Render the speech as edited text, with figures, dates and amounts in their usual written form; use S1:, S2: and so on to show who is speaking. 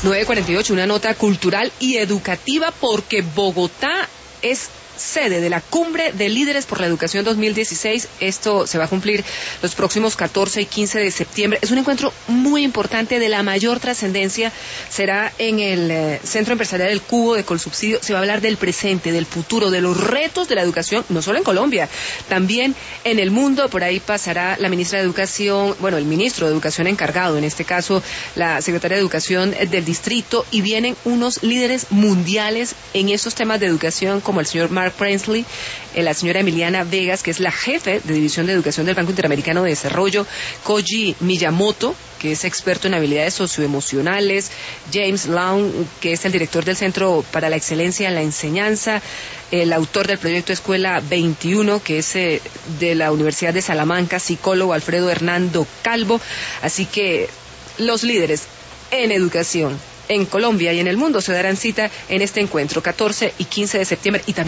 S1: 9:48, una nota cultural y educativa porque Bogotá es sede de la Cumbre de Líderes por la Educación 2016. Esto se va a cumplir los próximos 14 y 15 de septiembre. Es un encuentro muy importante, de la mayor trascendencia. Será en el Centro Empresarial El Cubo de Colsubsidio. Se va a hablar del presente, del futuro, de los retos de la educación, no solo en Colombia, también en el mundo. Por ahí pasará la ministra de Educación, bueno, el ministro de Educación encargado, en este caso la secretaria de Educación del distrito, y vienen unos líderes mundiales en estos temas de educación, como el señor Mark Prensley, la señora Emiliana Vegas, que es la jefe de División de Educación del Banco Interamericano de Desarrollo, Koji Miyamoto, que es experto en habilidades socioemocionales, James Long, que es el director del Centro para la Excelencia en la Enseñanza, el autor del proyecto Escuela 21, que es de la Universidad de Salamanca, psicólogo Alfredo Hernando Calvo. Así que los líderes en educación en Colombia y en el mundo se darán cita en este encuentro, 14 y 15 de septiembre, y también